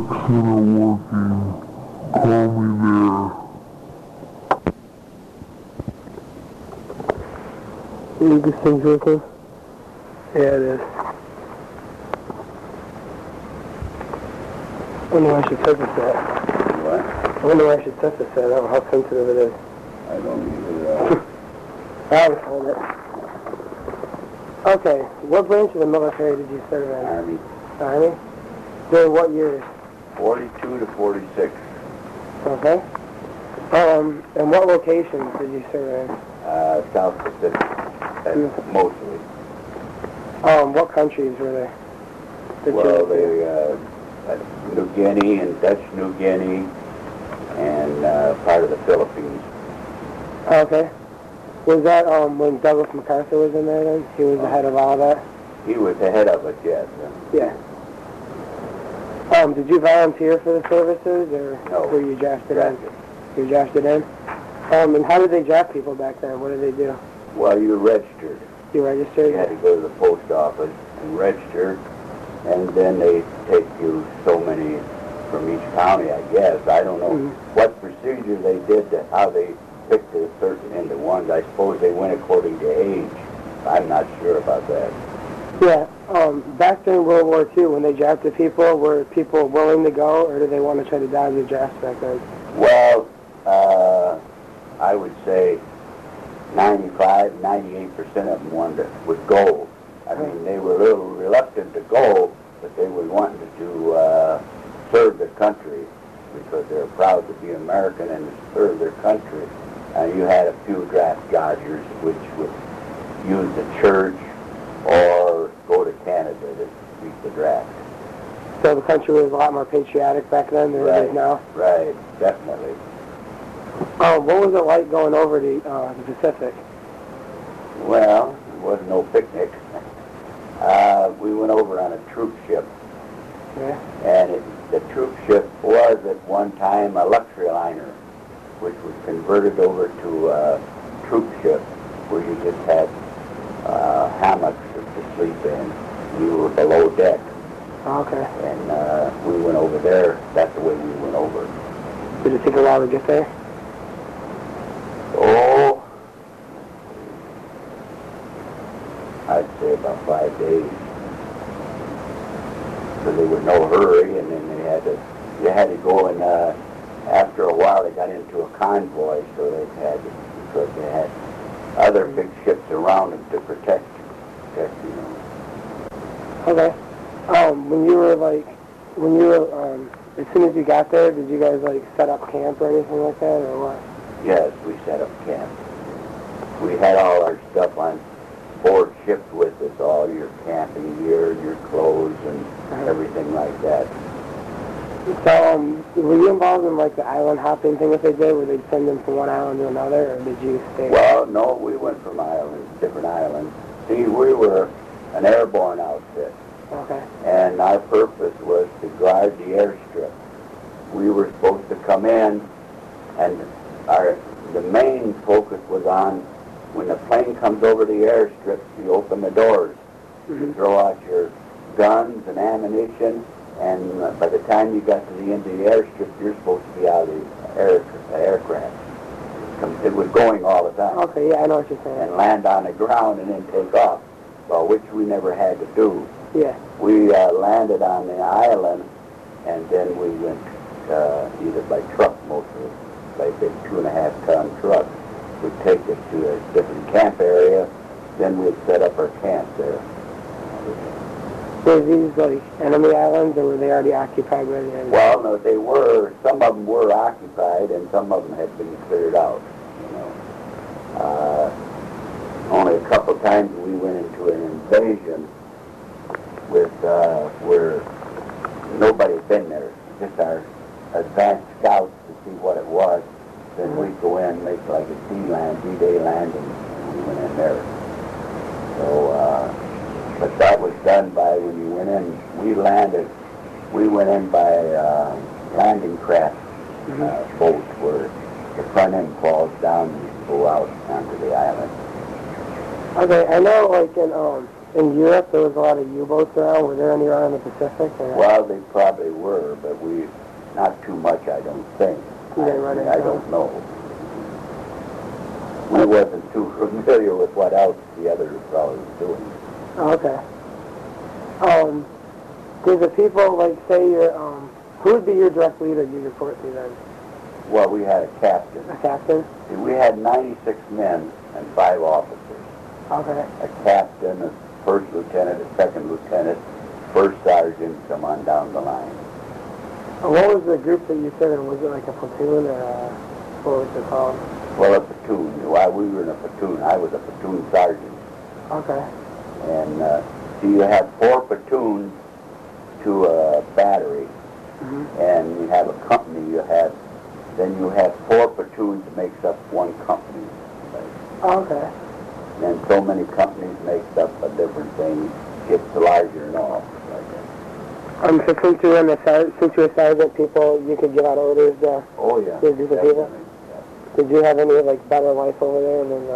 center working. Call me there. This thing's working? Yeah, it is. I wonder why I should set this at. What? I wonder why I should set this at. I don't know how sensitive it is. I don't either. I'll hold it. Okay, what branch of the military did you serve in? Army. Army? During what years? 42 to 46. Okay. And what locations did you serve in? South Pacific. Mostly. What countries were they? Well, New Guinea and Dutch New Guinea and part of the Philippines. Okay. Was that when Douglas MacArthur was in there then? He was the head of all that? He was the head of it, yes. Yeah. Did you volunteer for the services, or No. were you drafted in? You were drafted in? And how did they draft people back then? What did they do? Well, you registered. You registered? You had to go to the post office and register, and then they take you so many from each county, I guess. I don't know what procedure they did, how they picked a certain into ones. I suppose they went according to age. I'm not sure about that. Yeah. Back during World War II, when they drafted people, were people willing to go, or did they want to try to dodge the draft back then? Well, I would say 95, 98% of them would go. I mean, they were a little reluctant to go, but they were wanting to serve their country because they're proud to be American and to serve their country. You had a few draft dodgers which would use the church or go to Canada to beat the draft. So the country was a lot more patriotic back then than it is now? Right, definitely. What was it like going over to the Pacific? Well, it wasn't no picnic. We went over on a troop ship. Yeah. And the troop ship was at one time a luxury liner, which was converted over to a troop ship where you just had hammocks to sleep in. You were below deck. Okay. And we went over there. That's the way we went over. Did it take a while to get there? Oh, I'd say about 5 days. So there was no hurry, and then you had to go, and after a while they got into a convoy, so because they had other big ships around them to protect, you know. Okay. As soon as you got there, did you guys set up camp or anything like that, or what? Yes, we set up camp. We had all our stuff on board ship with us, all your camping gear, your clothes, and everything like that. So, were you involved in the island hopping thing that they did, where they'd send them from one island to another, or did you stay? Well, no, we went from different islands. See, we were an airborne outfit. Okay. And our purpose was to guard the airstrip. We were supposed to come in, and the main focus was on when the plane comes over the airstrip, you open the doors. You throw out your guns and ammunition, and by the time you got to the end of the airstrip, you're supposed to be out of the aircraft. It was going all the time. Okay, yeah, I know what you're saying. And land on the ground and then take off, well, which we never had to do. Yeah. We landed on the island, and then we went either by truck mostly, by big 2.5-ton truck. We'd take us to a different camp area, then we'd set up our camp there. Were these enemy islands, or were they already occupied by the enemy? Well, no, they were. Some of them were occupied, and some of them had been cleared out. You know, only a couple times we went into an invasion with where nobody had been there, just our advanced scouts to see what it was. Then we'd go in, make like a D-Day landing, and we went in there. So, but that was done by when you went in. We went in by landing craft boat where the front end falls down and you go out onto the island. Okay, I know in Europe there was a lot of U-boats around. Were there any around in the Pacific? Or Well, they probably were, but not too much, I don't think. You didn't run into I don't know. We wasn't too familiar with what else the other fellow was doing. Oh, okay. Did the people, like, say you're, who would be your direct leader you report to then? Well, we had a captain. A captain? We had 96 men and 5 officers. Okay. A captain, a first lieutenant, a second lieutenant, first sergeant, come on down the line. What was the group that you said in? Was it like a platoon or what was it called? Well, a platoon. While we were in a platoon, I was a platoon sergeant. Okay. And so you have 4 platoons to a battery, and you have a company. Then you have 4 platoons that makes up 1 company. Okay. And so many companies makes up a different thing, gets larger and all. Like that. So since you were since you were sergeant, people, you could give out orders. Oh yeah. To a group of people. Yeah. Did you have any like better life over there than?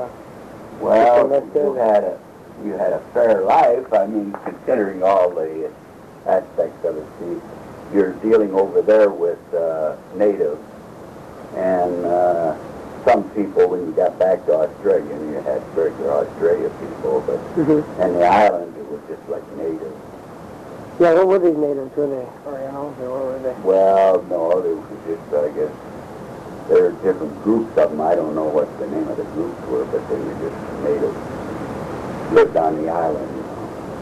Well, you had a fair life. I mean, considering all the aspects of it. See, you're dealing over there with natives, and some people, when you got back to Australia, and you had regular Australia people, but and the island, it was just like natives. Yeah, what were these natives? Were they Orientals or what were they? Well, no, they were just, I guess, there are different groups of them. I don't know what the name of the groups were, but they were just natives. Lived on the island, you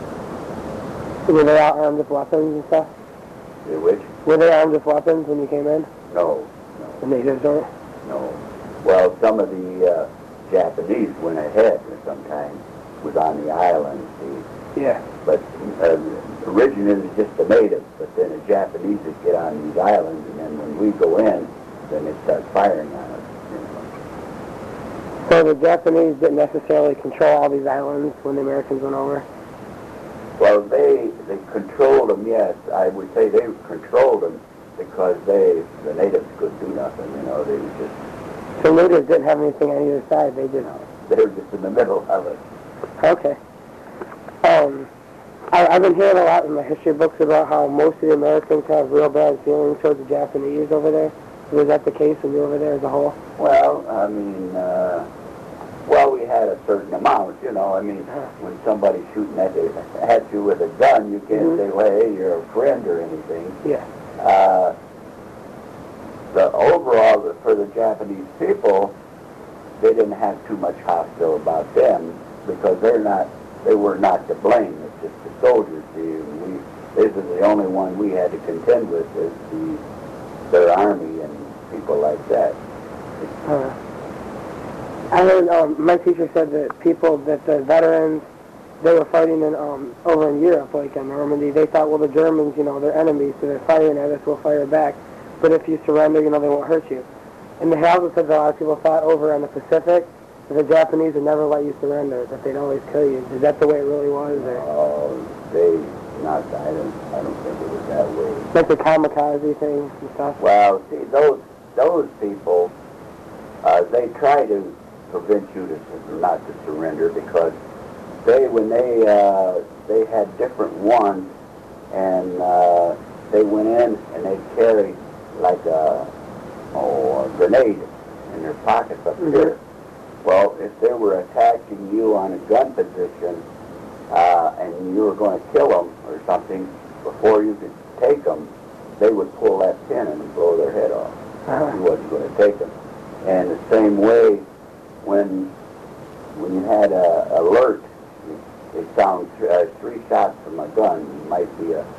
know. Were they all armed with weapons and stuff? Which? Were they armed with weapons when you came in? No. The natives aren't? No. Well, some of the Japanese went ahead sometimes, was on the island, see. Yeah. But originally it was just the natives, but then the Japanese would get on these islands, and then when we go in, then they start firing on us. You know. So the Japanese didn't necessarily control all these islands when the Americans went over? Well, they controlled them, yes. I would say they controlled them because the natives couldn't do nothing, you know. They were just... So natives didn't have anything on either side, they just... No, they were just in the middle of it. Okay. I've been hearing a lot in the history books about how most of the Americans have real bad feelings towards the Japanese over there. Was that the case when you were over there as a whole? Well, I mean, we had a certain amount, you know. I mean, when somebody's shooting at you with a gun, you can't say, well, hey, you're a friend or anything. Yeah. The overall, for the Japanese people, they didn't have too much hostile about them because they were not to blame. It's just the soldiers. This is the only one we had to contend with is their army and people like that. I heard my teacher said that the veterans, they were fighting over in Europe, like in Normandy. They thought, well, the Germans, you know, they're enemies, so they're firing at us, we'll fire back. But if you surrender, you know, they won't hurt you. And they also said that a lot of people thought over in the Pacific that the Japanese would never let you surrender, that they'd always kill you. Is that the way it really was? Or? I don't think it was that way. Like the kamikaze thing and stuff? Well, see, those people, they try to prevent you not to surrender because when they had different ones, and they went in and they'd carry like a grenade in their pockets up there. Well, if they were attacking you on a gun position and you were going to kill them or something, before you could take them, they would pull that pin and blow their head off. You wasn't going to take them. And the same way, when you had an alert, they found 3 shots from a gun. It might be a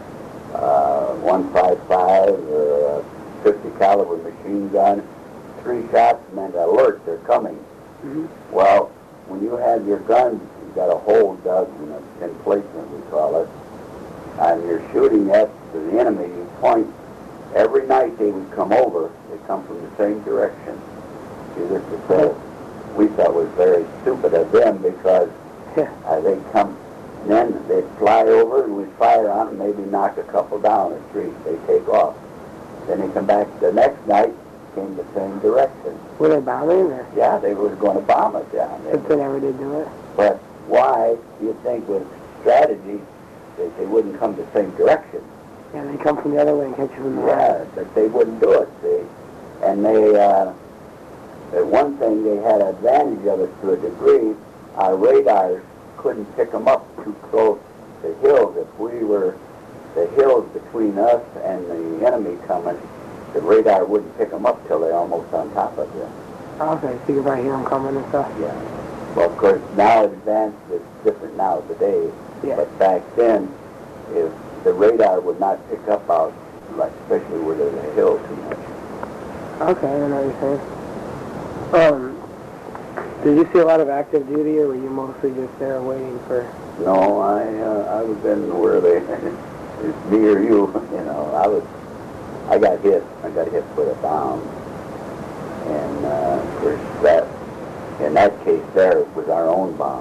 155 or a 50 caliber machine gun. 3 shots meant alert, they're coming. Well, when you have your gun, you've got a hole dug in a emplacement, we call it, and you're shooting at the enemy, you point. Every night they would come over, they come from the same direction. See, this is we thought was very stupid of them because they'd come, and then they'd fly over and we'd fire on them, maybe knock a couple down or 3, they take off. Then they come back the next night, came the same direction. Were they bombing or? Yeah, they were going to bomb us down there. But they never did do it. But why do you think was strategy that they wouldn't come the same direction. Yeah, they come from the other way and catch you from the Yeah, that they wouldn't do it, see. And the one thing, they had an advantage of us to a degree. Our radars couldn't pick them up too close to hills. If we were the hills between us and the enemy coming, the radar wouldn't pick them up till they're almost on top of you. Okay, so you can probably hear them coming and stuff. Yeah. Well, of course, now advanced, it's different now today. Yeah. But back then, if the radar would not pick up out, like especially where there's a hill too much. Okay, I know what you're saying. Did you see a lot of active duty, or were you mostly just there waiting for? No, I was in where they, it's near you, you know. I got hit. I got hit with a bomb, and of course that, in that case, there was our own bomb.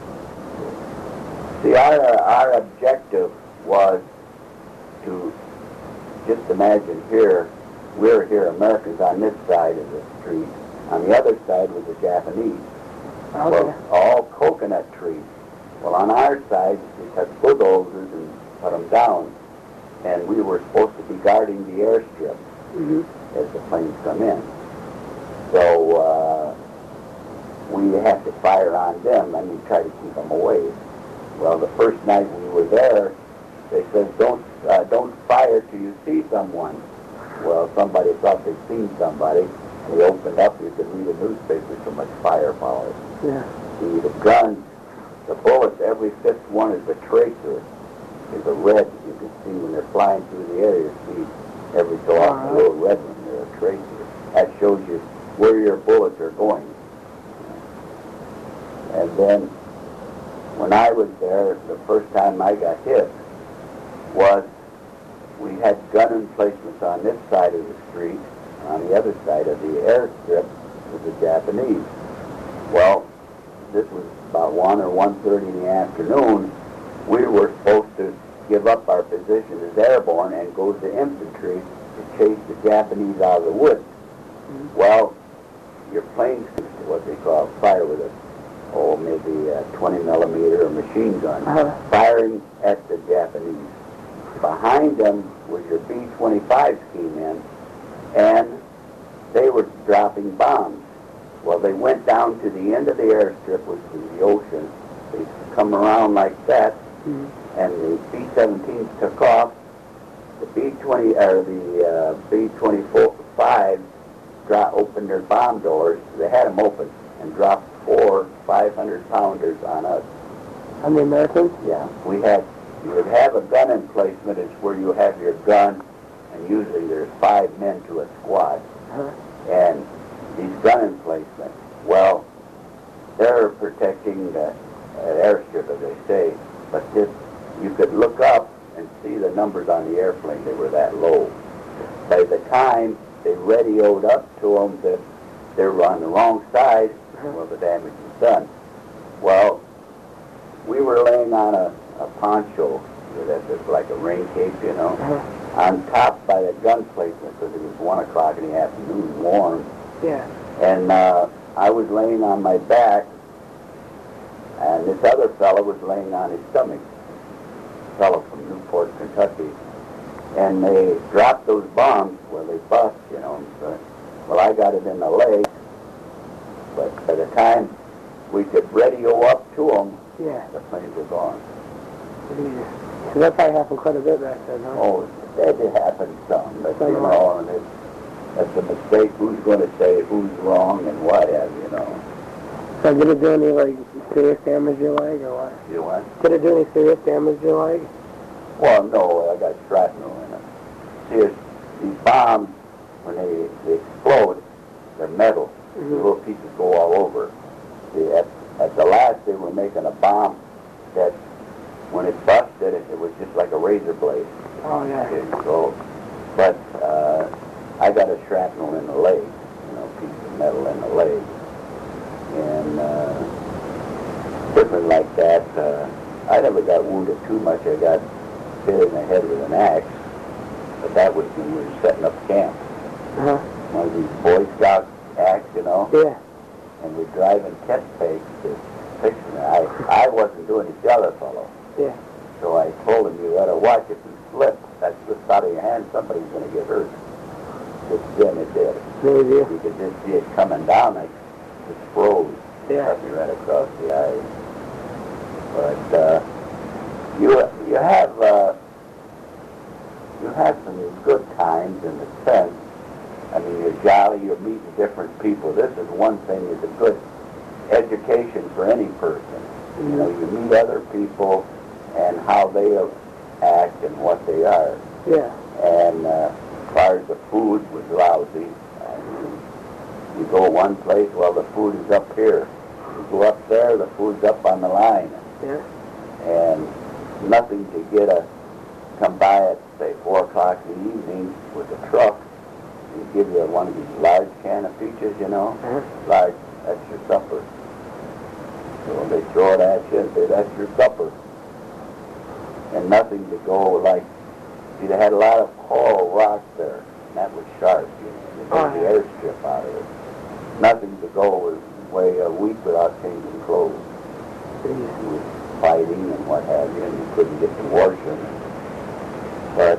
See, our objective was to just imagine here. We're here, Americans, on this side of the street. On the other side was the Japanese. Okay. Well, all coconut trees. Well, on our side, we took bulldozers and put them down, and we were supposed to be guarding the airstrip as the planes come in. So we had to fire on them, and we tried to keep them away. Well, the first night we were there, they said, don't fire till you see someone. Well, somebody thought they'd seen somebody. We opened up, you could read a newspaper, so much firepower. Yeah. See, the guns, the bullets, every fifth one is a tracer. Is a red, you can see when they're flying through the air, you see every so often a little red one, they're a tracer. That shows you where your bullets are going. And then, when I was there, the first time I got hit was we had gun emplacements on this side of the street. On the other side of the airstrip was the Japanese. Well, this was about 1 or 1:30 in the afternoon. We were supposed to give up our position as airborne and go to infantry to chase the Japanese out of the woods. Well, your planes, what they call fire with maybe a 20 millimeter machine gun, firing at the Japanese. Behind them was your B-25s came in, and they were dropping bombs. Well, they went down to the end of the airstrip, which was the ocean. They come around like that, and the B-17s took off. The B-25 opened their bomb doors. They had them open and dropped 4 500-pounders on us. On the Americans? Yeah, you would have a gun emplacement. It's where you have your gun, and usually there's 5 men to a squad. And these gun emplacements, well, they're protecting the airstrip, as they say, but you could look up and see the numbers on the airplane. They were that low. By the time they radioed up to them that they were on the wrong side, well, the damage was done. Well, we were laying on a poncho, that's just like a rain cape, you know, on top by the gun placement, because it was 1 o'clock in the afternoon, warm. Yeah. And I was laying on my back, and this other fellow was laying on his stomach, a fellow from Newport, Kentucky. And they dropped those bombs where they bust, you know. So, well, I got it in the leg, but by the time we could radio up to them, the planes were gone. So that probably happened quite a bit back then, huh? Oh, that did happen some, but you know, and that's a mistake. Who's going to say who's wrong and what have you know? So did it do any, like, serious damage to your leg, or what? You what? Did it do any serious damage to your leg? Well, no, I got shrapnel in it. See, these bombs, when they explode, they're metal. The little pieces go all over. See, at the last, they were making a bomb that, when it busted, it was just like a razor blade. Oh, yeah. Okay, so, but I got a shrapnel in the leg, you know, piece of metal in the leg. And different like that, I never got wounded too much. I got hit in the head with an axe, but that was when we were setting up camp. One of these Boy Scout axe, you know? Yeah. And we're driving tent pegs to fix it. I wasn't doing it, the other fellow. Yeah. So I told him, you gotta watch if you slip. That slips out of your hand, somebody's gonna get hurt. Just then it did. Maybe. You could just see it coming down, like just froze. Yeah. Cut me right across the eyes. But you have some good times in the sense. I mean, you're jolly, you're meeting different people. This is one thing, is a good education for any person. Mm-hmm. You know, you meet other people and how they act and what they are. Yeah. And as far as the food was lousy, I mean, you go one place, well, the food is up here. You go up there, the food's up on the line. Yeah. And nothing to come by at, say, 4 o'clock in the evening with a truck and give you one of these large can of peaches, you know, large, that's your supper. So they throw it at you and say, that's your supper. And nothing to go like, see, they had a lot of coral rocks there, and that was sharp, you know, they made the airstrip out of it. Nothing to go away a week without changing clothes. With fighting and what have you, and you couldn't get to wash them. But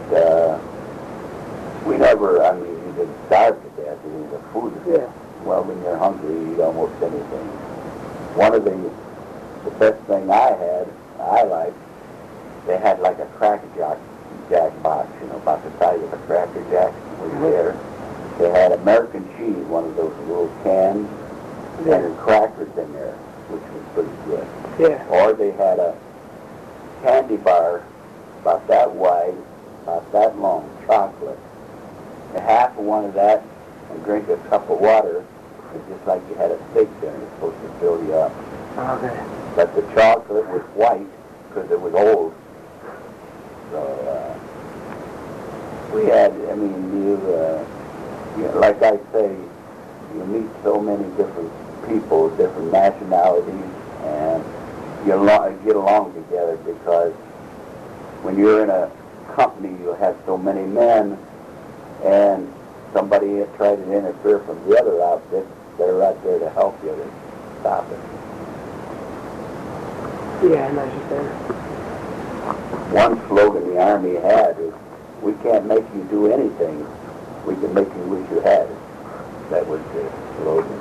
we never, I mean, you didn't starve to death. I mean, the food, well, when you're hungry, you eat almost anything. One of the best thing I liked, they had like a Cracker Jack box, you know, about the size of a Cracker Jack was there. They had American cheese, one of those little cans, and crackers in there, which was pretty good. Yeah. Or they had a candy bar about that wide, about that long, chocolate. And half of one of that and drink a cup of water, it's just like you had a steak dinner. It's supposed to fill you up. Okay. But the chocolate was white because it was old. So we had, I mean, you like I say, you meet so many different people, different nationalities, and you get along together because when you're in a company, you have so many men, and somebody had tried to interfere from the other outfit, they're right there to help you to stop it. Yeah, I know what you're saying. One slogan the Army had is, we can't make you do anything, we can make you wish you had it. That was the slogan.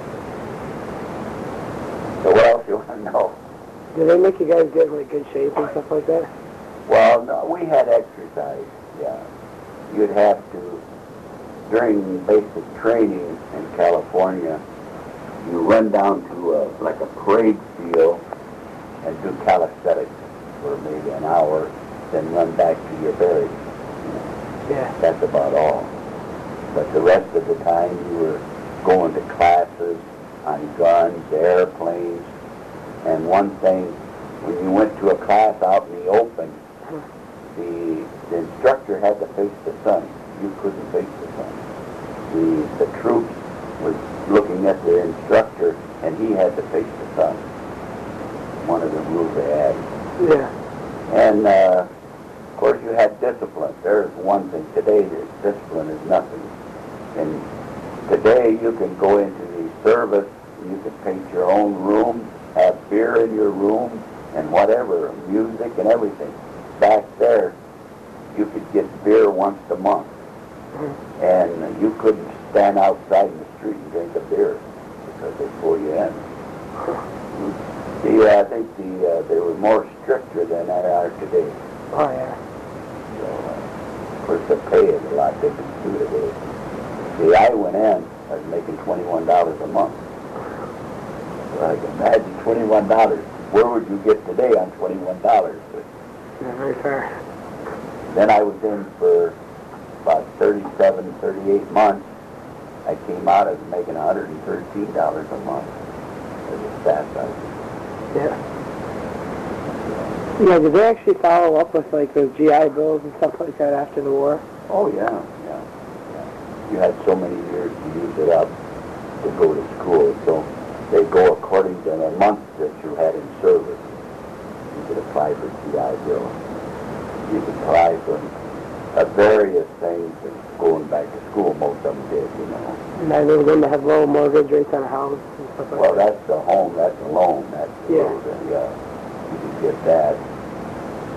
So what else you want to know? Do they make you guys get in like good shape and stuff like that? Well, no, we had exercise, yeah. You'd have to, during basic training in California, you run down to like a parade field and do calisthenics for maybe an hour, then run back to your barracks. Yeah. That's about all. But the rest of the time you were going to classes on guns, airplanes, and one thing, when you went to a class out in the open, the instructor had to face the sun. You couldn't face the sun. The troops was looking at the instructor, and he had to face the sun. One of the rules they had. Yeah. And of course you had discipline. There's one thing. Today, discipline is nothing. And today you can go into the service, you can paint your own room, have beer in your room, and whatever, music and everything. Back there, you could get beer once a month. And you couldn't stand outside in the street and drink a beer because they pull you in. I think they were more stricter than they are today. Oh, yeah. So, of course, the pay is a lot different too today. See, I went in, I was making $21 a month. So I can imagine $21. Where would you get today on $21? Not very fair. Then I was in for about 37, 38 months. I came out as making $113 a month as a staff sergeant. Yeah. Yeah, did they actually follow up with like those GI Bills and stuff like that after the war? Oh, yeah. You had so many years to use it up to go to school, so they go according to the month that you had in service. You could apply for GI Bill. You could apply for various things, and going back to school, most of them did, you know. And I know them to have low mortgage rates on a house and stuff like Well, that. that's the home, that's a loan, that's the Yeah. loan, yeah. You could get that.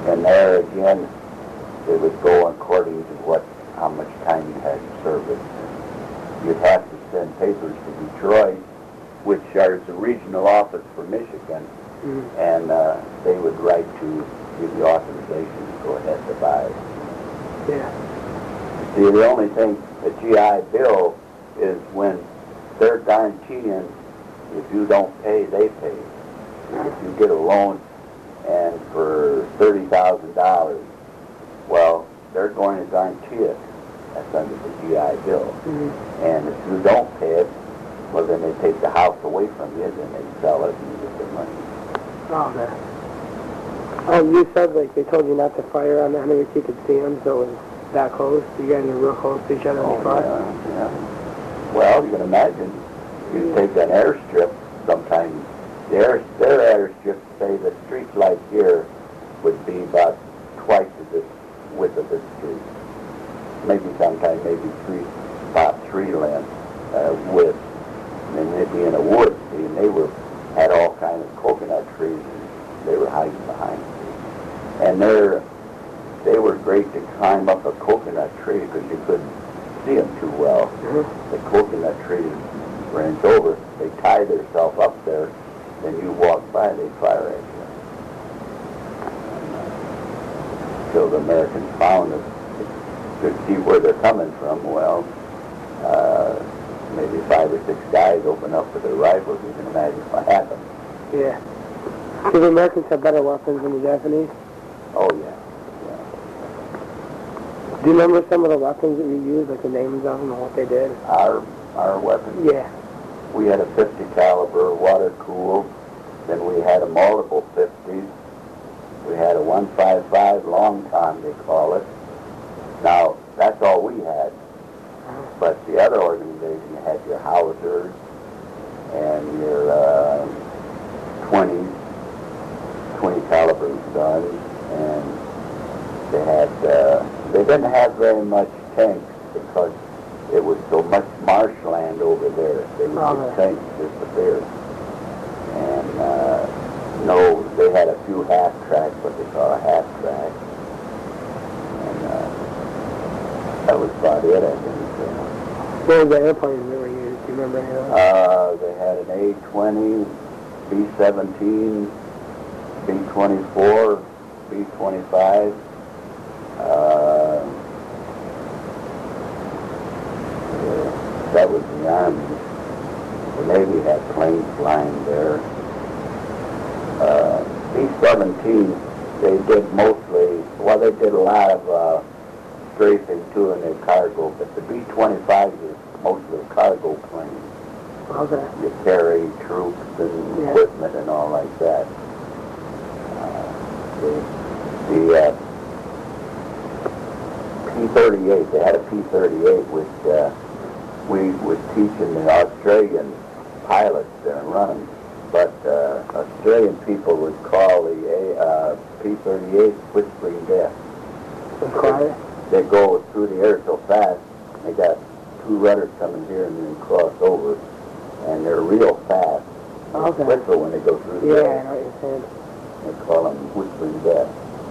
And there again, it would go according to how much time you had in service. You'd have to send papers to Detroit, which is the regional office for Michigan, and they would write to give you authorization to go ahead to buy it. Yeah. See, the only thing, the GI Bill is when they're guaranteeing if you don't pay, they pay. If you get a loan and for $30,000, well, they're going to guarantee it. That's under the GI Bill. And if you don't pay it, well, then they take the house away from you, then they sell it and you get the money. Oh, man. You said, like, they told you not to fire on the enemy so you could see them, so it was that close? You guys were real close to each other when you fought? Yeah. Well, you can imagine, you take an airstrip sometime, their airstrip, say the street light here would be about twice the width of this street. Maybe sometime, about three lengths width. And they'd be in a wood, see, and they had all kinds of coconut trees, and they were hiding behind trees. And they were great to climb up a coconut tree because you couldn't see them too well. The coconut trees range over, they tie themselves up there, then you walk by, they fire at you. Until the Americans found it, could see where they're coming from. Well, maybe 5 or 6 guys open up with their rifles. You can imagine what happened. Yeah. Do the Americans have better weapons than the Japanese? Oh, yeah. Do you remember some of the weapons that you used, like the names of them and what they did? Our weapons? Yeah. We had a 50 caliber water-cooled. Then we had a multiple 50s. We had a 155 long tom, they call it. Now, that's all we had. But the other organization had your howitzers and your 20 caliber guns, and they didn't have very much tanks because it was so much marshland over there. They would get tanks disappear. And no, they had a few half-track, what they call a half-track. And that was about it, I think. What was the airplanes that were used? Do you remember any of those? They had an A-20, B-17, B-24, B-25. That was the Army. The Navy had planes flying there. B-17, they did mostly, well, they did a lot of strafing too in their cargo, but the B-25 is mostly cargo planes. Okay. You carry troops and equipment and all like that. The P-38, they had a P-38 which we was teaching the Australian pilots there and running, but Australian people would call the P-38 Whispering Death. Quiet? They go through the air so fast, they got 2 rudders coming here and then cross over, and they're real fast. Okay. They whistle when they go through the Yeah, air. I know what you're saying. They call them Whispering Death.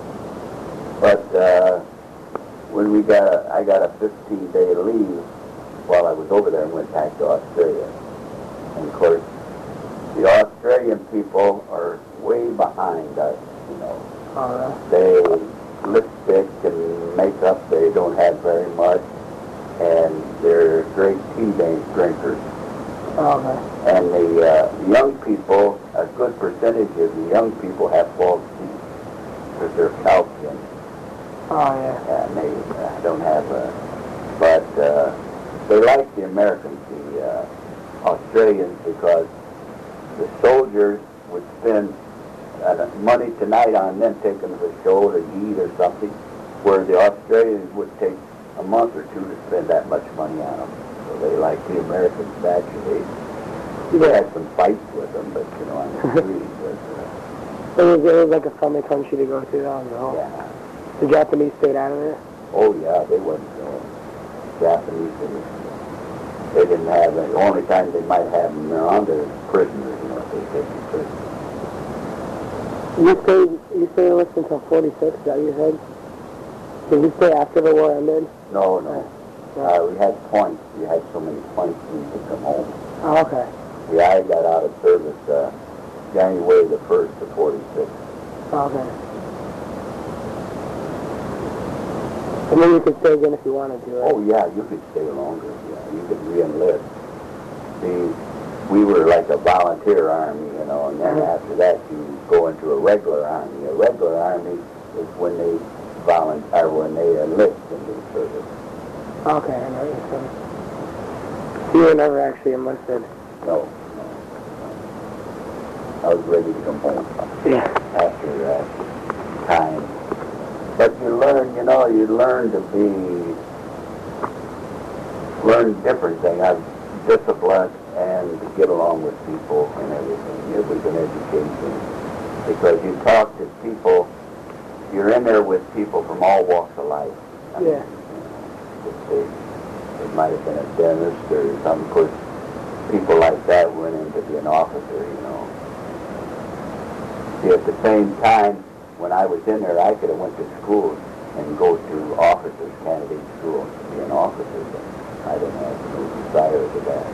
But when I got a 15-day leave while I was over there and went back to Australia. And of course, the Australian people are way behind us, you know. They lipstick and makeup, they don't have very much, and they're great tea drinkers. And the young people, a good percentage of the young people have false teeth because they're calcium. And they don't have but they like the Americans, the Australians, because the soldiers would spend money tonight on them taking them to the show to eat or something, where the Australians would take a month or 2 to spend that much money on them. So they like the Americans naturally. We had some fights with them, but you know, on the street. It was like a friendly country to go to, though. Yeah. The Japanese stayed out of it? Oh yeah, they wasn't Japanese. They didn't have it. The only time they might have them around are prisoners, you know, if they take them prisoners. You stayed enlisted until 46, is that what you said? Did you stay after the war ended? No. We had points. You had so many points when you could come home. Oh, okay. Yeah, I got out of service January the 1st of 46. Okay. And then you could stay again if you wanted to, right? Oh, yeah, you could stay longer. Yeah, you could re-enlist. See, we were like a volunteer army, you know, and then after that you go into a regular army. A regular army is when they volunteer, when they enlist into the service. Okay, I know what you're saying. You were never actually enlisted? No. I was ready to come home after that time. But you learn to learn different things. I'm disciplined and to get along with people and everything. It was an education. Because you talk to people, you're in there with people from all walks of life. I mean, it might have been a dentist or some, of course, people like that went in to be an officer, you know. See, at the same time, when I was in there, I could have went to school and go to officers, candidate school to be an officer, but I didn't have no desire for that.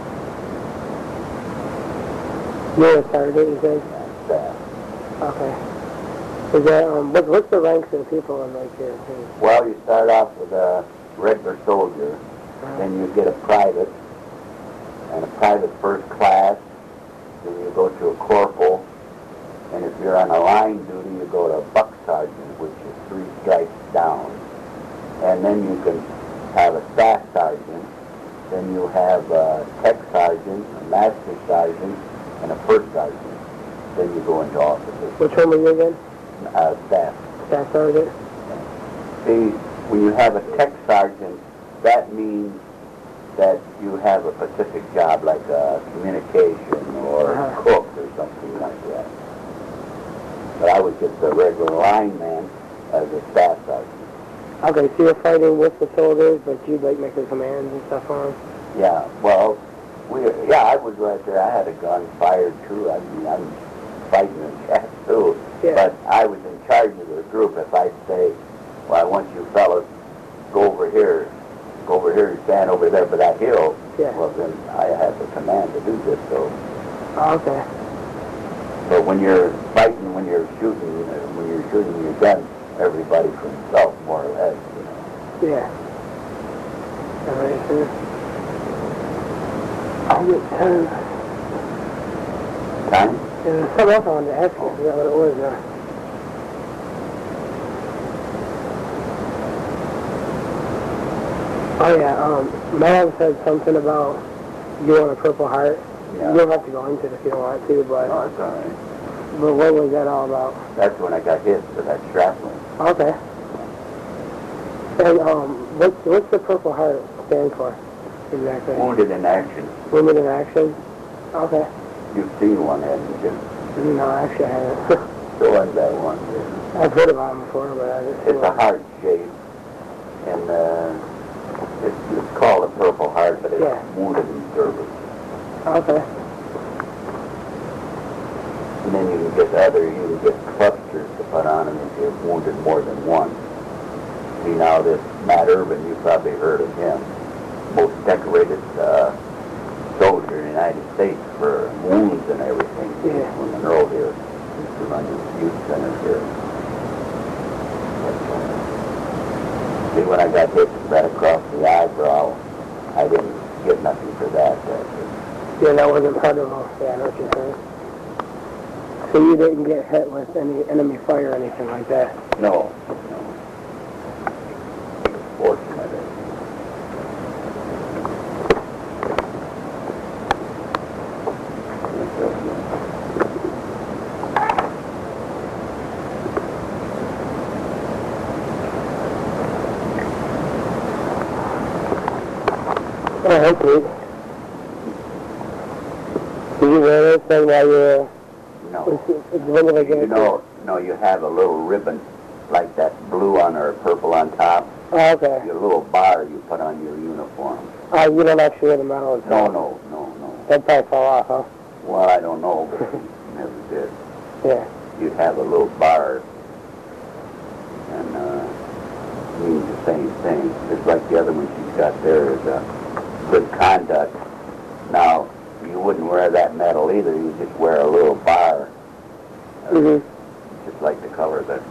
You're a sergeant, you say? Yeah, staff. Okay. Is that, what's the ranks of people in like your team? Well, you start off with a regular soldier, then you get a private, and a private first class, then you go to a corporal, and if you're on a line duty, you go to a buck sergeant, which is 3 stripes down. And then you can have a staff sergeant, then you have a tech sergeant, a master sergeant, and a first sergeant. Then you go into officers. Which one were you again? Staff. Staff sergeant? See, when you have a tech sergeant, that means that you have a specific job, like communication or cook or something like that. But I was just a regular lineman as a staff sergeant. Okay, so you're fighting with the soldiers, but you'd like make the commands and stuff on them? Yeah, well, I was right there. I had a gun fired too. I mean, I'm fighting in chat too. Yeah. But I was in charge of the group. If I'd say, well, I want you fellas, go over here, stand over there by that hill, well, then I have the command to do this, so. Oh, okay. But when you're fighting, when you're shooting your gun, everybody for himself, more or less, you know. Yeah. All right, sir. I get time. Time? There's something else I wanted to ask you. I forgot what it was now. Oh yeah, Mom said something about you on a Purple Heart. Yeah. You don't have to go into it if you don't want to, but... Oh, it's all right. But what was that all about? That's when I got hit with that shrapnel. Okay. And what's the Purple Heart stand for exactly? Wounded in action. Wounded in action? Okay. You've seen one, haven't you? No, actually I haven't. So was that one. Yeah. I've heard about them before, but I didn't see It's a heart shape, and it's called a Purple Heart, but it's wounded in service. Okay. And then you can get clusters to put on them if you're wounded more than one. See, now this Matt Urban, you probably heard of him, most decorated soldier in the United States for wounds and everything. Yeah. From Monroe here, to run his youth center here. See, when I got hit right across the eyebrow, I didn't get nothing for that. Yeah, that wasn't part of it. Yeah, I know what you're saying. So you didn't get hit with any enemy fire or anything like that? No. Fortunately. Oh, okay. Did you wear anything while you were... No. When did I get it? No, you have a little ribbon like that, blue on or purple on top. Oh, okay. Your little bar you put on your uniform. Oh, you don't actually wear the medal itself? No. That probably fell off, huh? Well, I don't know, but you never did. Yeah. you'd have a little bar, and means the same thing. Just like the other one she's got there is good conduct. Now, you wouldn't wear that medal either. You just wear a little bar, just like the color there.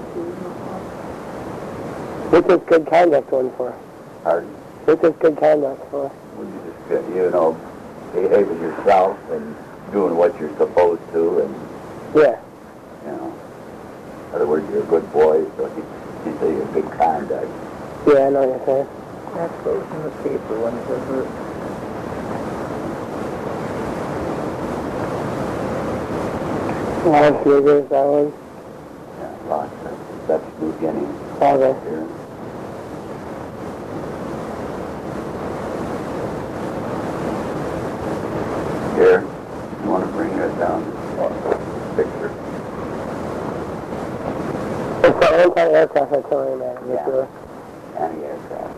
What's this good conduct one for? Pardon? What's this good conduct for? Well, you just get, behaving yourself and doing what you're supposed to, and Yeah. in other words, you're a good boy, so you say you're good conduct. Yeah, I know what you're saying. That goes in the paper when it was hurt. Long sneakers, that one. Yeah, lots of that's New Guinea Okay. here. Here, you want to bring that down? Picture. It's the anti-aircraft artillery, man. Yeah. Sure. Anti-aircraft.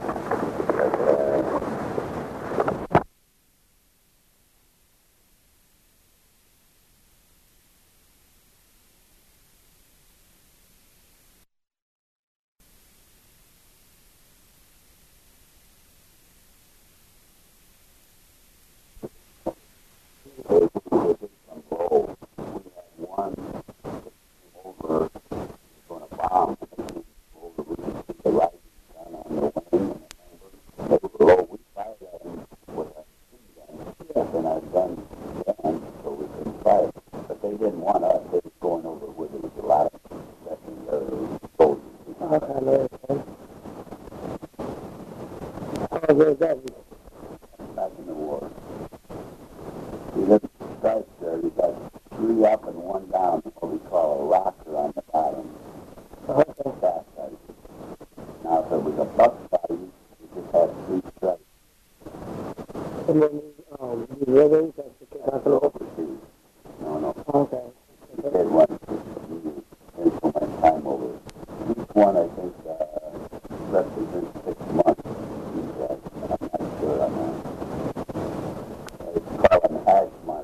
Back in the war. He lived stripes there. He got 3 up and 1 down, what we call a rocker on the bottom. Fast sight. Now, if it was a buck sight, you just had 3 stripes. And then these ribbons, that's the kick That's overseas. No. Okay. He did one in so much time over. Each one, I think, represents 6 months. He said. I'm not sure on that. It's called an hash mark.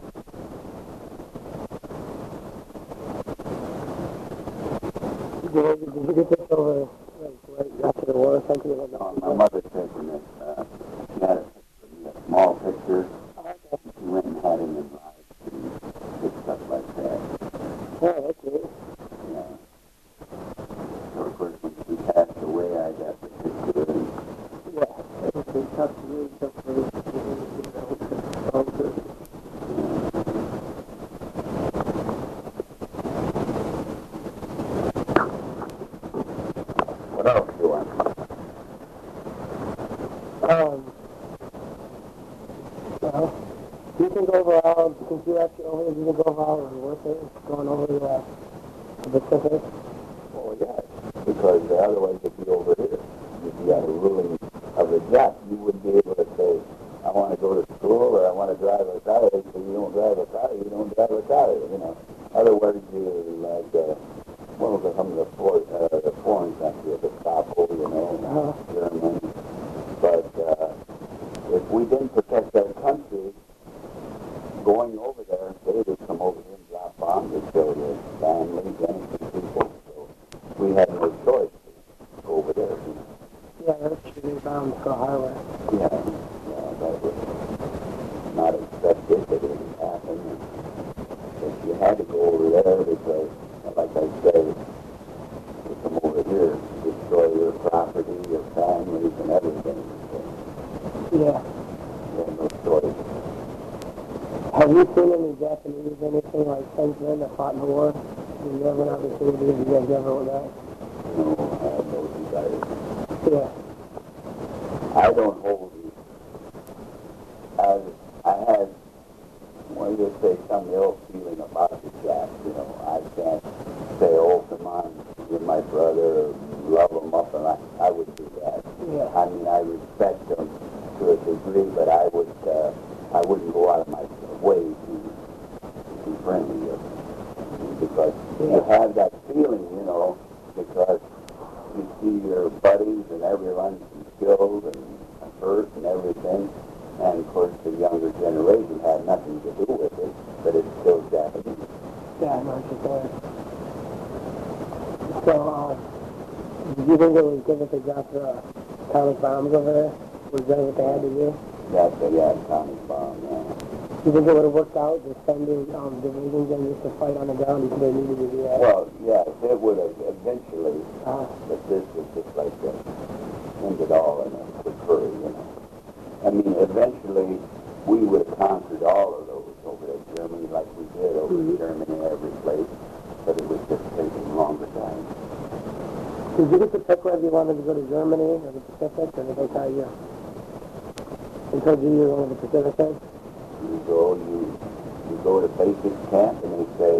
Did you get this over, like, right after the war or something? Like that? No, my mother taken it. She had a small picture. She went and had him in life and did stuff like that. Yeah, that's it. Yeah. So, of course, when she passed away, I got the picture. And Yeah. It's tough to read, tough to read. what else do you want? Well, do you think overall, since you actually over here, do you think overall it was worth it going over the Pacific? Well, yeah, because otherwise you'd be over here. You'd be on a ruling of the jet. You wouldn't be able to say, I want to go to school or I want to drive a car. If you don't drive a car, you don't drive a car, Other words, you like, what was some of the foreign countries, the Capo, Germany. But if we didn't protect our country, going over there, they would come over here and drop bombs and kill their families, innocent people. So we had no choice to go over there. Yeah, that's true. They bound to go highway. Yeah, that was not expected. It didn't happen. But you had to go over there because, like I say, you come over here, destroy your property, your families, and everything. So Yeah. you had no choice. Have you seen any Japanese, anything like since then that fought in the war? Did you have an opportunity? Did you guys ever with that? No, I have no desire. Yeah. I don't hold you. I had, when you say some ill feeling about the Jap, I can't say, oh, come on, you're my brother, love him up, and I would do that. Yeah. I mean, I respect them to a degree, but I wouldn't go out of my way to be friendly with them. Because you have that feeling, because you see your buddies and everyone's killed and hurt and everything. And, of course, the younger generation had nothing to do with it, but it's still Japanese. Yeah, I know what you're saying. So, do you think it was good that they dropped the atomic bombs over there? Was that what they had to do? That's the atomic bomb, yeah. Do you think it would have worked out just sending divisions in just to fight on the ground if they needed to do that? Well, yes, it would have eventually, Uh, but this was just like the end it all in a quick hurry, you know. I mean, eventually we would have conquered all of those over at Germany like we did over Germany and every place, but it was just taking longer time. did you get to pick whether you wanted to go to Germany or the Pacific, or did they tell you? They told you were going to the Pacific then? You go to basic camp and they say,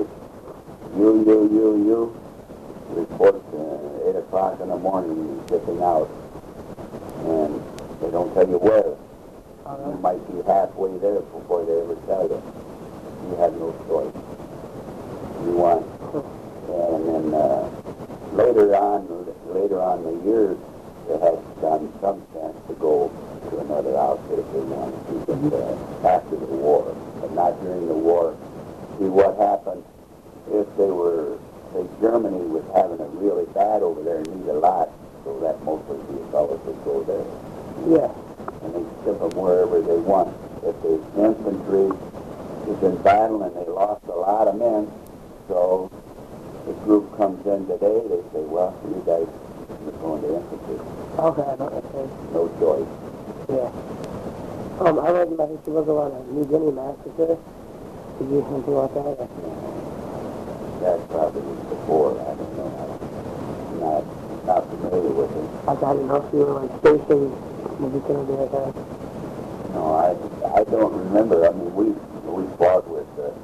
you, report 8 o'clock in the morning, you're shipping out. And they don't tell you where. You might be halfway there before they ever tell you. You have no choice. You want. And then later on in the years, they had done some chance to go to another outfit if they wanted to, but after the war, but not during the war. See what happened if Germany was having it really bad over there and need a lot, so that most of the fellows would go there. Yeah. And they ship them wherever they want. If the infantry is in battle and they lost a lot of men, so the group comes in today, they say, well, you guys are going to infantry. Okay, I know what you're saying. No choice. Yeah. I read in my history book about a New Guinea massacre. Did you hear anything about that? That probably was before. I don't know. I'm not familiar with it. I didn't know if you were like stationed in the vicinity of that. No, I don't remember. I mean, we fought with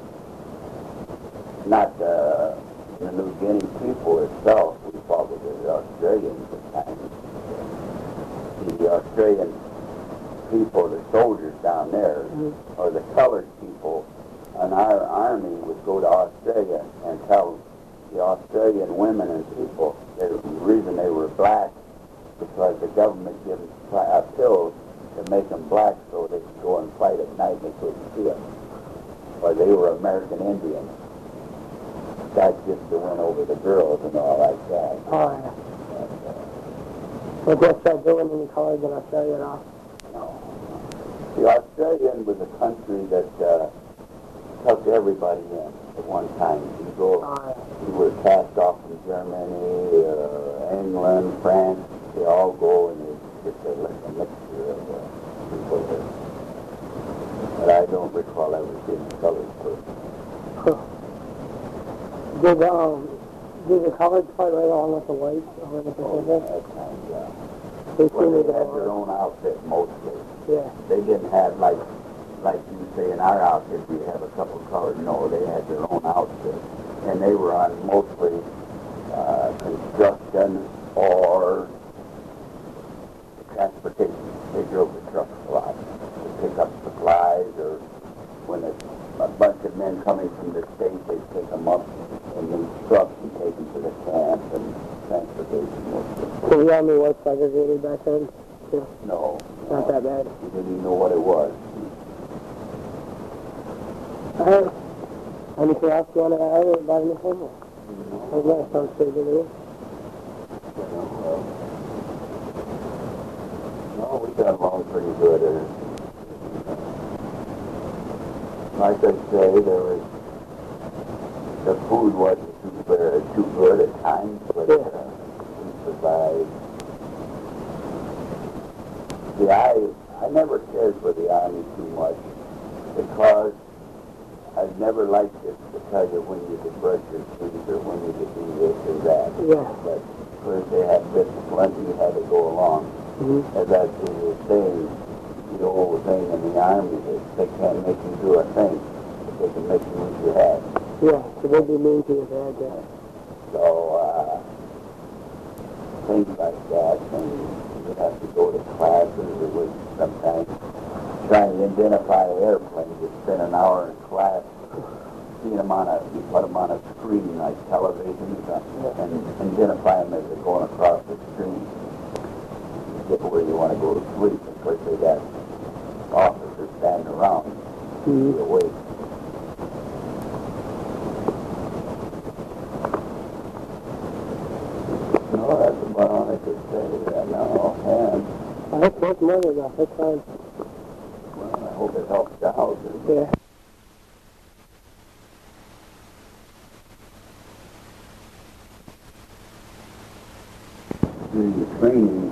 not the New Guinea people itself. We fought with the Australians at times. The Australian people, the soldiers down there, or the colored people, and our army would go to Australia and tell the Australian women and people that the reason they were black because the government gave them pills to make them black so they could go and fight at night and they couldn't see them. Or they were American Indians. That's just to win over the girls and all like that. Oh, yeah. But they start doing any colors in Australia at all? No. The Australian was a country that took everybody in at one time. You were cast off from Germany, England, France. They all go and it's just a mixture of people there. But I don't recall ever seeing a colored person. Did the colors fight right along with the whites over the Pacific? At times, yeah. They Well, seem they to had their own outfit mostly. Yeah. They didn't have like you say in our outfit we have a couple colored. No, they had their own outfit, and they were on mostly construction or transportation. They drove the trucks a lot to pick up supplies, or when a bunch of men coming from the States, they'd pick them up in these trucks and take them to the camp and transportation mostly. So the army was segregated back then? Yeah. No. Not that bad. You didn't even know what it was. Anything else you want to add about anything? Oh, that sounds pretty good to me. No, we got along pretty good. Like I say, the food wasn't too good at times, but we survived. I never cared for the Army too much because I never liked it to tell you when you could brush your teeth or when you could do this or that. Yeah. But of course they had discipline, you had to go along. As I was saying, the old thing in the Army is they can't make you do a thing, but they can make you wish you had. Yeah, so they'd be mean to you if they had that. So, things like that, and you have to go to classes. It was sometimes trying to identify airplanes. You'd spend an hour in class, seeing them you put them on a screen like television, and identify them as they're going across the screen. You get where you want to go to sleep. Of course, they got officers standing around. Be awake. Both mother though, that's fine. Well, I hope it helps out. Yeah. During the training,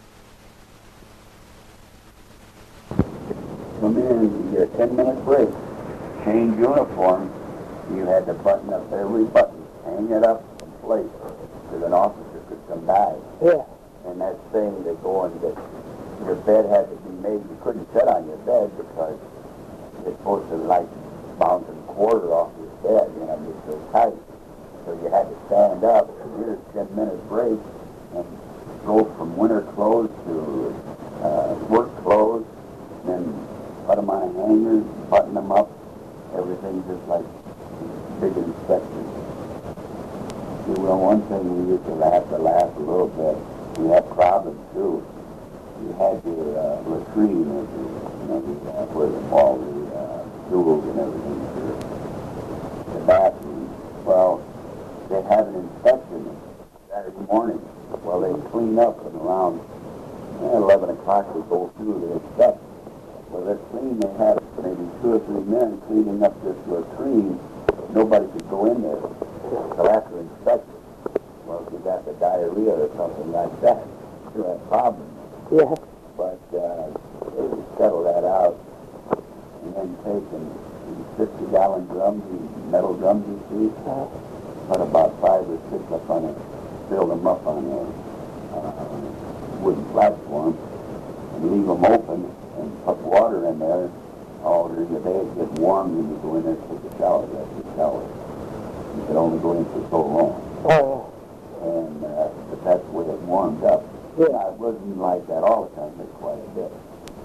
come in, you get a 10-minute break, change uniform, you had to button up every button, hang it up in place, so an officer could come by. Yeah. And that thing, they go and get, your bed had to be made, you couldn't sit on your bed because it's supposed to like bounce a quarter off your bed, you know, you're so tight. So you had to stand up, and here's a 10-minute break, and go from winter clothes to work clothes, then put them on a hanger, button them up, everything just like big inspection. See, well, one thing we used to laugh a little bit. We had problems too. You had your latrine, where all the tools and everything for the bathroom. Well, they have an inspection Saturday morning. Well, they clean up, and around 11 o'clock they go through to inspect. Well, they're clean. They had maybe 2 or 3 men cleaning up this latrine. Nobody could go in there. So after inspection, well, if you got the diarrhea or something like that, you had problems. Yeah. But they would settle that out, and then taking 50-gallon drums, these metal drums, you see, put about 5 or 6 up on it, fill them up on a wooden platform, and leave them open, and put water in there. All during the day it get warm when you go in there and take a shower. That's your shower. You can only go in for so long. Oh, And but that's the way it warmed up. yeah. Now, it wasn't like that all the time, but quite a bit.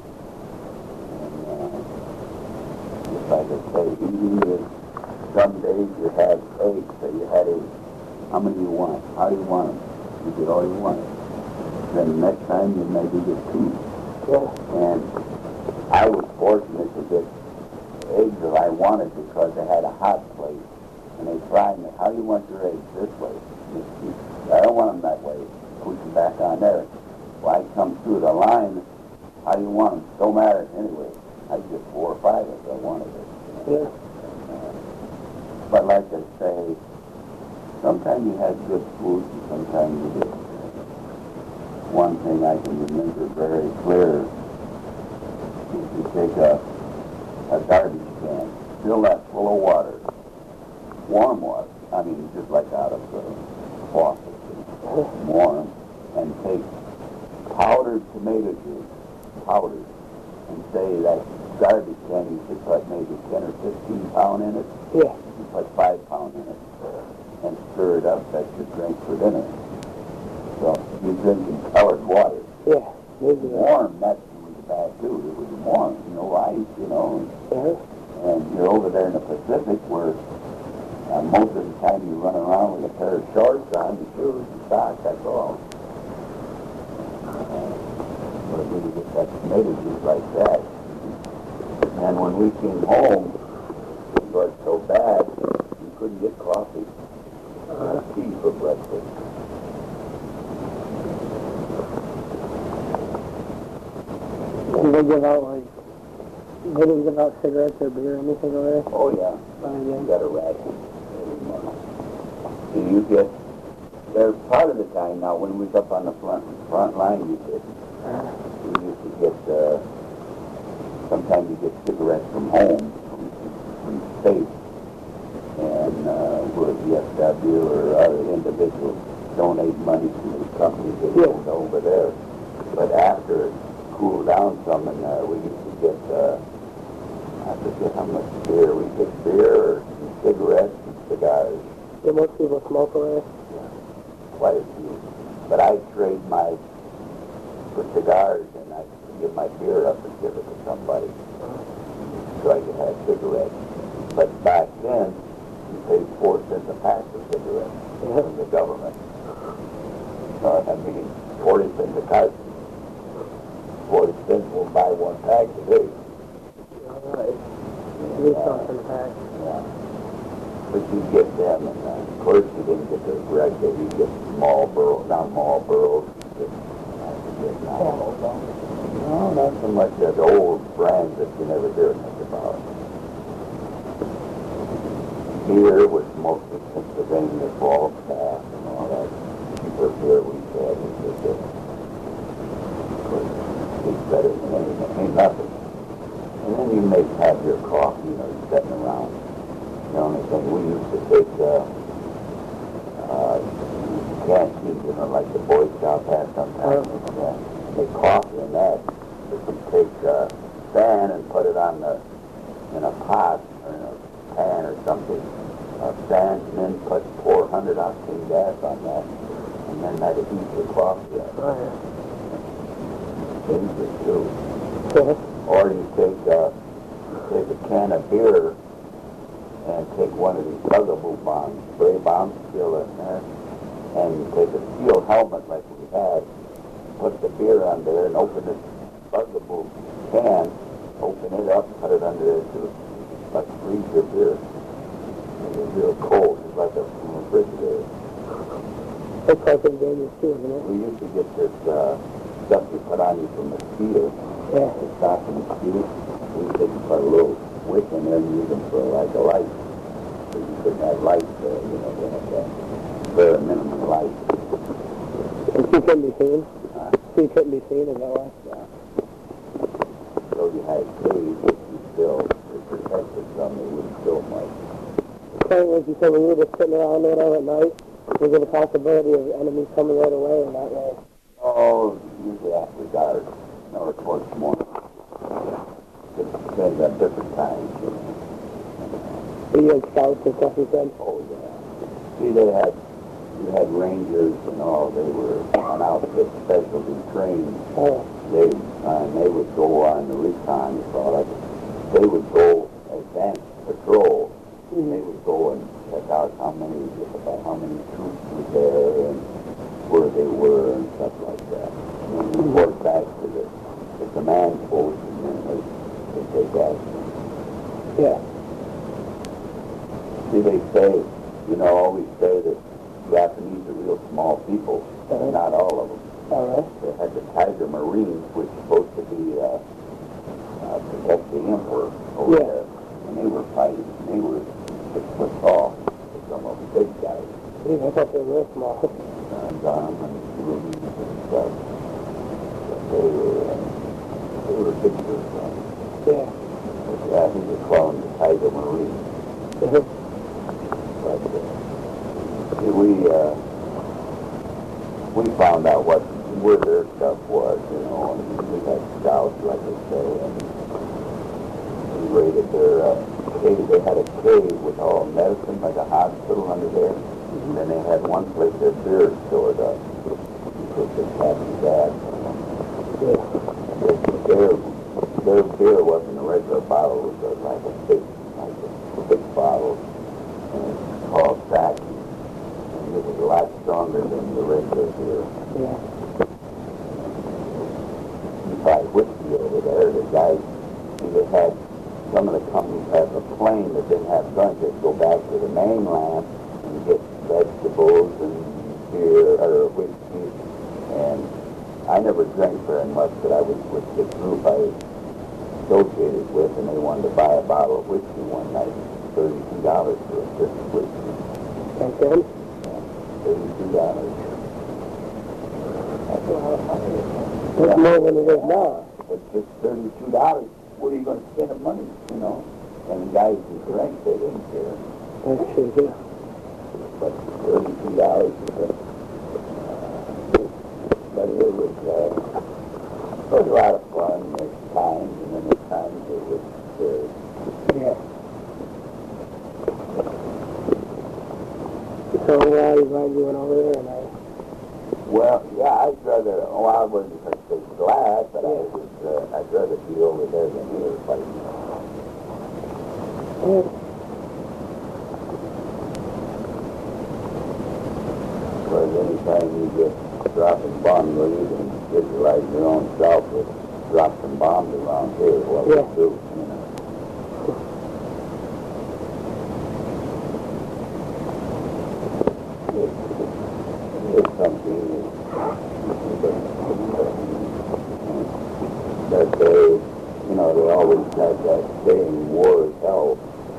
And just like I say, eating is, some days you have eggs, so you had eggs. How many do you want? How do you want them? You get all you want. Then the next time you maybe get 2. Yeah. And I was fortunate to get eggs that I wanted because they had a hot plate. And they fried me. How do you want your eggs? This way. I don't want them that way. Push them back on there. Well, I come through the line. How do you want them? Don't matter anyway. I get 4 or 5 if I wanted it. Yeah. But like I say, sometimes you have good food and sometimes you didn't. One thing I can remember very clear, if you take a garbage can, fill that full of water, warm water, I mean just like out of the faucet, warm, and take powdered tomato juice, powdered, and say that garbage can you should put maybe 10 or 15 pound in it, Yeah. you put 5 pound in it, and stir it up, that's your drink for dinner. So you're drinking colored water. Yeah. Maybe Warm, that was bad too. It was warm, no ice, Yeah. and you're over there in the Pacific where most of the time you run around with a pair of shorts on, your shoes, and socks, that's all. But when you get that tomato juice like that, and when we came home, it was so bad, you couldn't get coffee, tea for breakfast. And they give out they didn't give out cigarettes or beer or anything over there? Oh yeah, you got a ration every month. So you get, there's part of the time now when we was up on the front line, we used to get, sometimes you get cigarettes from home, from state, and would VFW or other individuals donate money to the companies that lived over there. But after it cooled down some, and we used to get, I forget how much beer. We get beer, and cigarettes, and cigars. Yeah, most people smoke over there. Quite a few. But I trade my, for cigars, and I give my beer up and give it to somebody so I could have cigarettes. But back then, you paid 4 cents a pack for cigarettes from the government. I mean, 40 cents a carton. 40 cents will buy 1 pack today. All right. At least something pack. Yeah. But you get them, and of course you didn't get the regular, you get Marlboro, not Marlboro, you get, I forget now. canteens, you know, like the Boy Scouts have sometimes. They coffee in that. But you take sand and put it on in a pot or in a pan or something. Sand, and then pour 100 octane gas on that, and then that heats the coffee up. Dangerous too. Or you take a can of beer and take one of these bugaboo bombs, spray bombs, still in there, and you take a steel helmet like we had, put the beer on there and open this bugaboo can, open it up, put it under there to like freeze your beer. It's real cold. It's like a refrigerator. That's quite dangerous too, isn't it? We used to get this stuff you put on you for mosquitoes. Yeah. To stop the mosquitoes. We used to put a little wick in there and use them for like a light. So you couldn't have lights there, you know, they had that bare minimum light. And she couldn't be seen? She couldn't be seen, is that why? Yeah. So you had a cage that you still protected from, they wouldn't kill much. So, as you said, when you were just sitting around there all at night, was there the possibility of enemies coming right away or not really? Oh, usually after dark, or towards morning. It depends on different times, you know. So you had scouts and stuff, you said? Oh, yeah. See, you had rangers and all. They were an outfit specialty trained. Oh. They would go on the recon, you call it. They would go advance patrol. Mm-hmm. They would go and check out how many troops were there and where they were and stuff like that. And then report back to the command post, and then they take action. Yeah. See, they say, you know, always say that Japanese are real small people, but not all of them. All right. They had the Tiger Marines, which was supposed to be protect the emperor over there, and they were fighting. They were 6 foot tall, some of them big guys. I thought they were real small. Guns and Marines and stuff. But they were big groups. Yeah. I think they call them the Tiger Marines. But we found out where their stuff was, you know, and we had scouts, like I say, and we raided their cave. They had a cave with all medicine, like a hospital under there. And then they had one place their beer stored up. Because they had that. Their beer wasn't a regular bottle, it was like a big bottle. And it's called Saki. And it was a lot stronger than the regular beer. Yeah. You buy whiskey over there, the guys, they had, some of the companies had a plane that didn't have guns. They'd go back to the mainland and get vegetables and beer or whiskey. And I never drank very much, but I was with the group I associated with, and they wanted to buy a bottle of whiskey one night, $32 for a fifth of whiskey. Back then? $32. That's a lot of money. That's more than it is now. But just $32, what are you going to spend the money, you know? And the guys who drank, they didn't care. That's true, too. But $32 but it was a lot of fun. There's times, and then there's times it was scary. Yeah. So you glad you went over there, and Well, yeah, I'd rather, I wasn't per se glad, but I'd rather be over there than here fighting. Because anytime you get dropping bombs, you can visualize your own self with drop some bombs around here, what we do, you know. It's something that they, you know, they always have that saying, war is hell.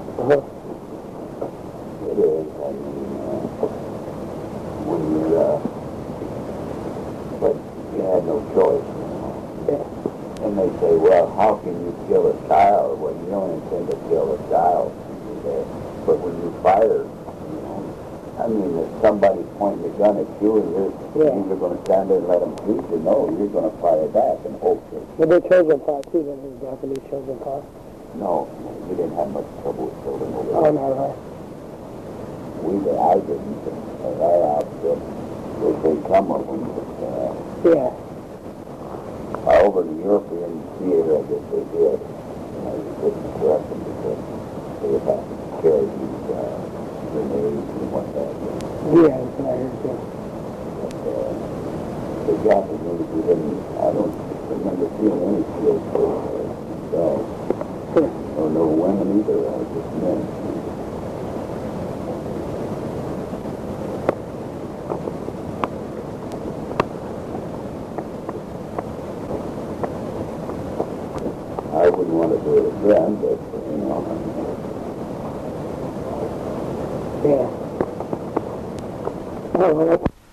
It is, I mean, when you're, but you had no choice, you know. And they say, well, how can you kill a child? Well, you don't intend to kill a child. But when you fire, you know, I mean, if somebody's pointing a gun at you and you're either going to stand there and let them shoot you, no, you're going to fire back and hope that... But their children fought too, then the Japanese children fought. No, we didn't have much trouble with children over Oh, there. no, right. I didn't, and our outfit, there's been some of them, but Yeah. over in the European theater, I guess they did. You couldn't correct them because they would have to carry these grenades and whatnot. Yeah, that's what I heard too. But, the Japanese, we didn't, I don't remember seeing any kids for themselves. Or no women either, just men. I wouldn't want to do it again, but, you know. Yeah. Oh, well, that's